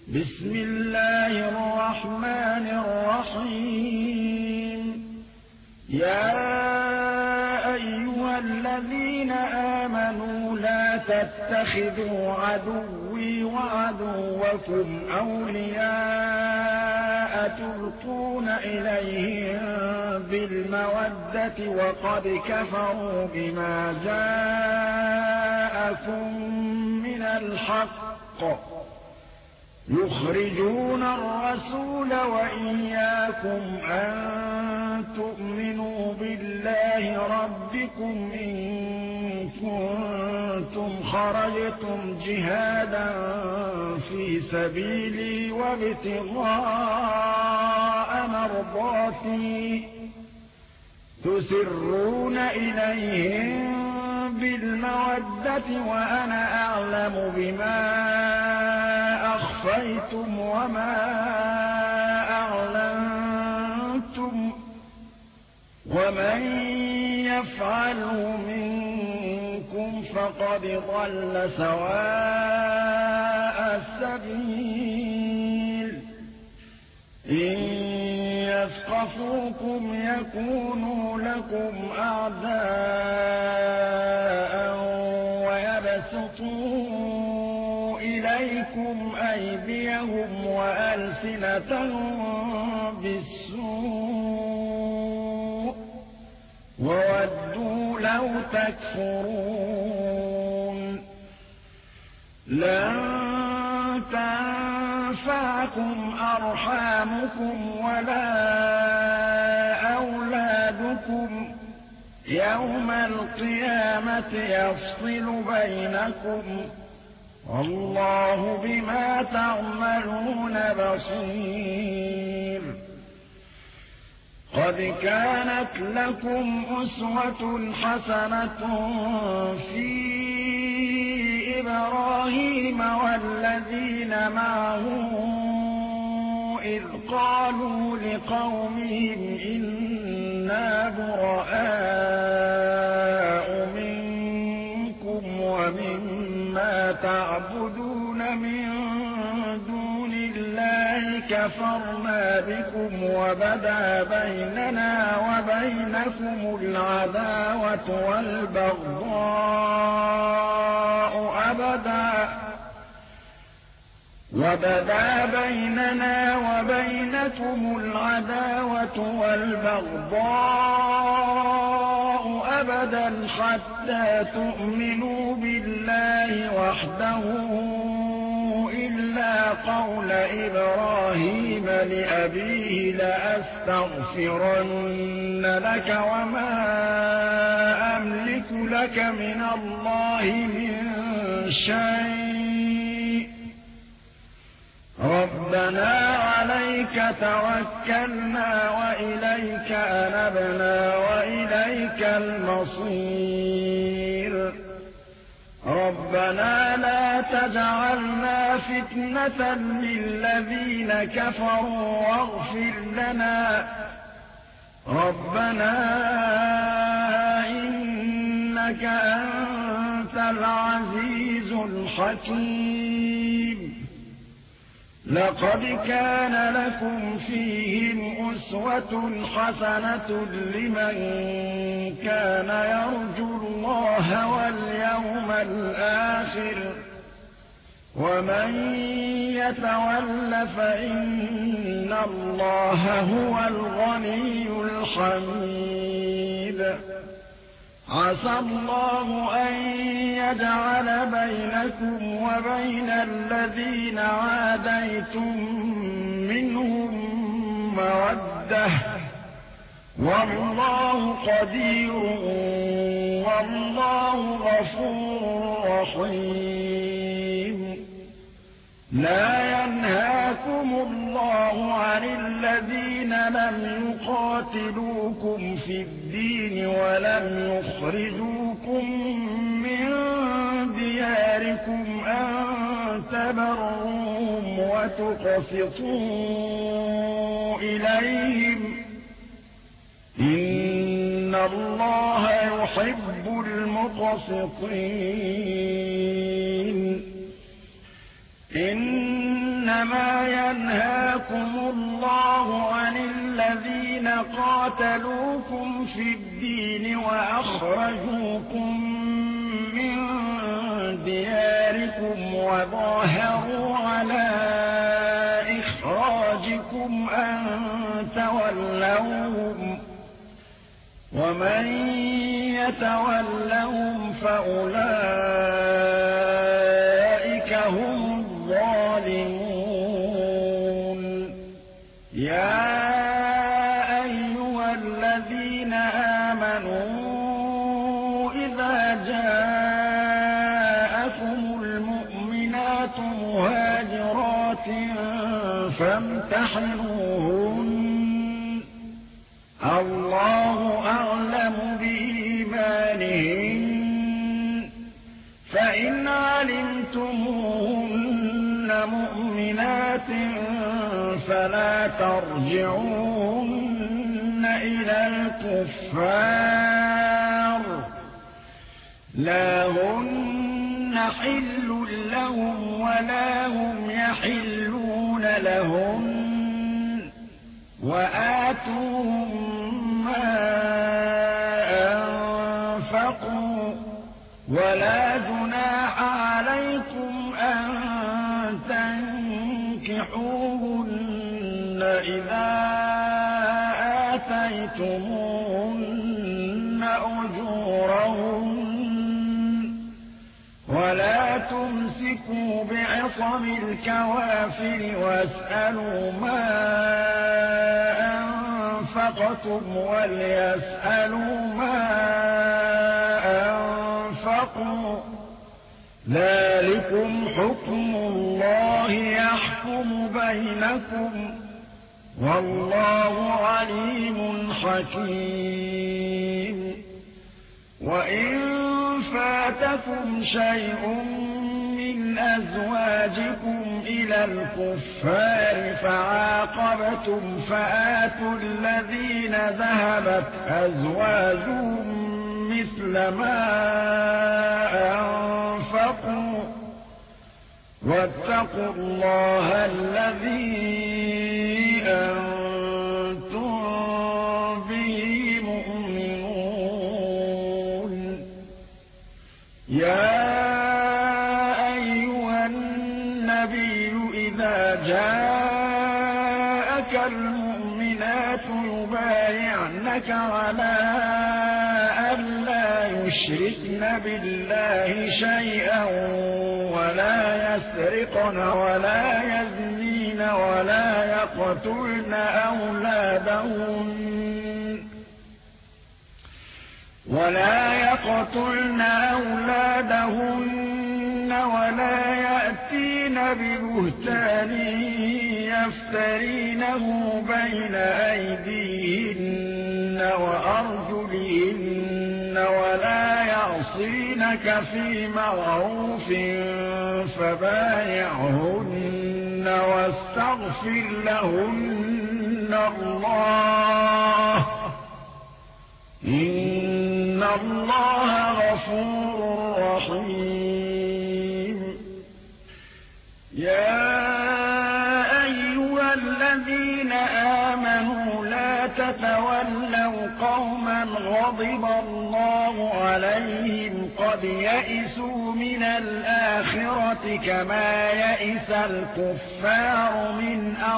بسم الله الرحمن الرحيم يا أيها الذين آمنوا لا تتخذوا عدوي وعدوكم أولياء تلقون إليهم بالمودة وقد كفروا بما جاءكم من الحق يخرجون الرسول وإياكم أن تؤمنوا بالله ربكم إن كنتم خرجتم جهادا في سبيلي وابتغاء مرضاتي تسرون إليهم بالمودة وأنا أعلم بما أخفيتم وما أعلنتم ومن يفعله منكم فقد ضل سواء السبيل إن يثقفوكم يكونوا لكم أعداء ويبسطوا إليكم أيديهم وألسنتهم بالسوء وودوا لو تكفرون لن تنفعكم أرحامكم ولا أولادكم يوم القيامة يفصل بينكم والله بما تعملون بصير قد كانت لكم أسوة حسنة في إبراهيم والذين معه إذ قالوا لقومهم إنا براء منكم ومما تعبدون من دون الله كفرنا بكم وبدا بيننا وبينكم العداوة والبغضاء أبدا حتى تؤمنوا بالله وحده إلا قول إبراهيم لأبيه لأستغفرن لك وما أملك لك من الله من شيء ربنا عليك توكلنا وإليك أنبنا وإليك المصير ربنا لا تجعلنا فتنة للذين كفروا واغفر لنا ربنا إنك أنت العزيز الحكيم لقد كان لكم فيهم أسوة حسنة لمن كان يرجو الله واليوم الآخر ومن يتول فإن الله هو الغني الحميد عسى الله أن يجعل بينكم وبين الذين عاديتم منهم مودة والله قدير والله غفور رحيم لا ينهاكم الله عن الذين لم يقاتلوكم في الدين ولم يخرجوكم من دياركم أن تبروهم وتقسطوا إليهم إن الله يحب المقسطين إن إنما ينهاكم الله عن الذين قاتلوكم في الدين وأخرجوكم من دياركم وظاهروا على إخراجكم أن تولوهم ومن يتولهم فأولئك هم الظالمون يا أيها الذين آمنوا إذا جاءكم المؤمنات مهاجرات فامتحنوهن الله أعلم بإيمانهن فإن علمتموهن مؤمنات فلا ترجعوهن إلى الكفار لا هن حل لهم ولا هم يحلون لهم وآتوهم ما أنفقوا ولا جناح عليكم أن تنكحوهن إذا آتيتموهن أجورهن ولا تمسكوا بعصم الكوافر واسألوا ما أنفقتم وليسألوا ما أنفقوا ذلكم حكم الله يحكم بينكم والله عليم حكيم وإن فاتكم شيء من أزواجكم إلى الكفار فعاقبتم فآتوا الذين ذهبت أزواجهم مثل ما أنفقوا واتقوا الله الذي أنتم به مؤمنون يا أيها النبي إذا جاءك المؤمنات يبايعنك على ألا يشركن بالله شيئا ولا يسرقن ولا يزنين ولا يقتلن أولادهن ولا يأتين ببهتان يفترينه بين أيديهن وأرجلهن ولا يعصينك في معروف فبايعهن واستغفر لهن الله إن الله غفور رحيم يا أيها الذين آمنوا لا تتولوا قوما غضب الله عليهم قد يئسوا من الآخرة كما يئس الكفار من